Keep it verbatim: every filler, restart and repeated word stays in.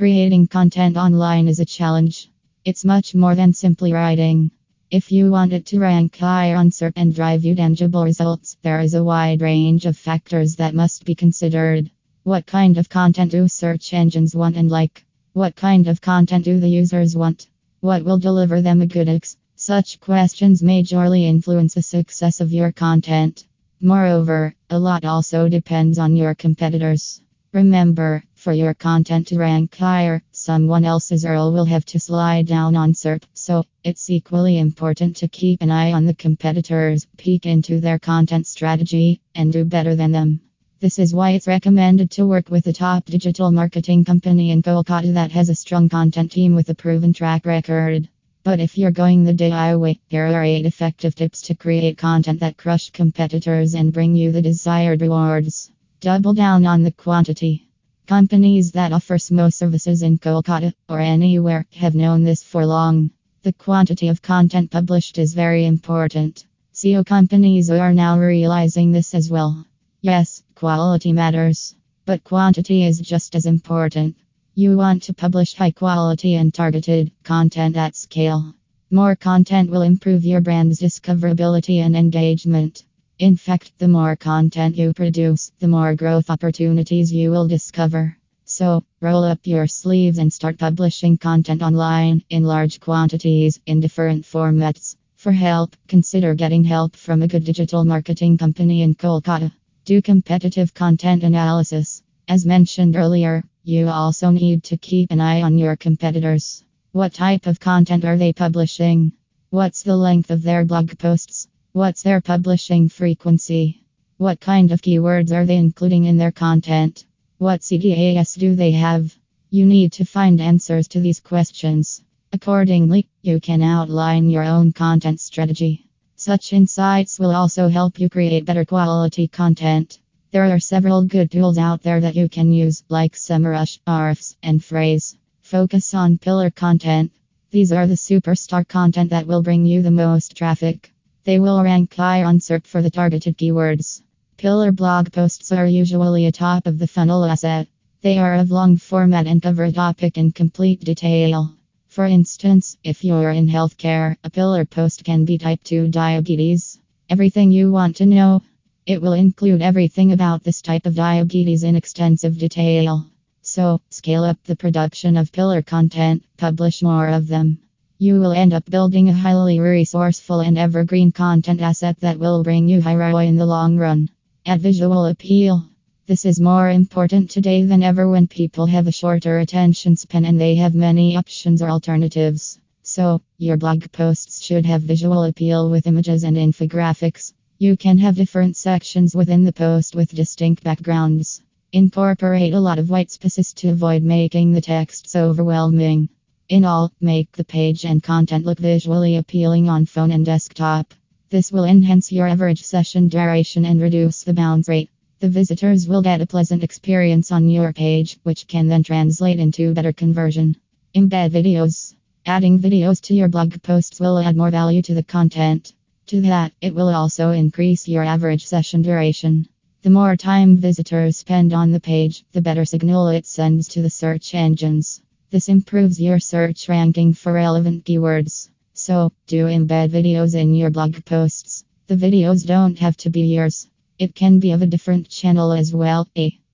Creating content online is a challenge. It's much more than simply writing. If you want it to rank higher on search and drive you tangible results, there is a wide range of factors that must be considered. What kind of content do search engines want and like? What kind of content do the users want? What will deliver them a good X? Such questions majorly influence the success of your content. Moreover, a lot also depends on your competitors. Remember, for your content to rank higher, someone else's U R L will have to slide down on SERP, so it's equally important to keep an eye on the competitors, peek into their content strategy, and do better than them. This is why it's recommended to work with a top digital marketing company in Kolkata that has a strong content team with a proven track record. But if you're going the D I Y way, here are eight effective tips to create content that crush competitors and bring you the desired rewards. Double down on the quantity. Companies that offer S M O services in Kolkata or anywhere have known this for long. The quantity of content published is very important. S E O companies are now realizing this as well. Yes, quality matters, but quantity is just as important. You want to publish high quality and targeted content at scale. More content will improve your brand's discoverability and engagement. In fact, the more content you produce, the more growth opportunities you will discover. So, roll up your sleeves and start publishing content online in large quantities in different formats. For help, consider getting help from a good digital marketing company in Kolkata. Do competitive content analysis. As mentioned earlier, you also need to keep an eye on your competitors. What type of content are they publishing? What's the length of their blog posts? What's their publishing frequency? What kind of keywords are they including in their content? What C D A S do they have? You need to find answers to these questions. Accordingly, you can outline your own content strategy. Such insights will also help you create better quality content. There are several good tools out there that you can use, like SEMrush, Ahrefs, and Frase. Focus on pillar content. These are the superstar content that will bring you the most traffic. They will rank higher on SERP for the targeted keywords. Pillar blog posts are usually a top of the funnel asset. They are of long format and cover a topic in complete detail. For instance, if you're in healthcare, a pillar post can be type two diabetes. Everything you want to know. It will include everything about this type of diabetes in extensive detail. So, scale up the production of pillar content, publish more of them. You will end up building a highly resourceful and evergreen content asset that will bring you high R O I in the long run. Add visual appeal. This is more important today than ever when people have a shorter attention span and they have many options or alternatives. So, your blog posts should have visual appeal with images and infographics. You can have different sections within the post with distinct backgrounds. Incorporate a lot of white spaces to avoid making the text so overwhelming. In all, make the page and content look visually appealing on phone and desktop. This will enhance your average session duration and reduce the bounce rate. The visitors will get a pleasant experience on your page, which can then translate into better conversion. Embed videos. Adding videos to your blog posts will add more value to the content. To that, it will also increase your average session duration. The more time visitors spend on the page, the better signal it sends to the search engines. This improves your search ranking for relevant keywords. So, do embed videos in your blog posts. The videos don't have to be yours. It can be of a different channel as well. A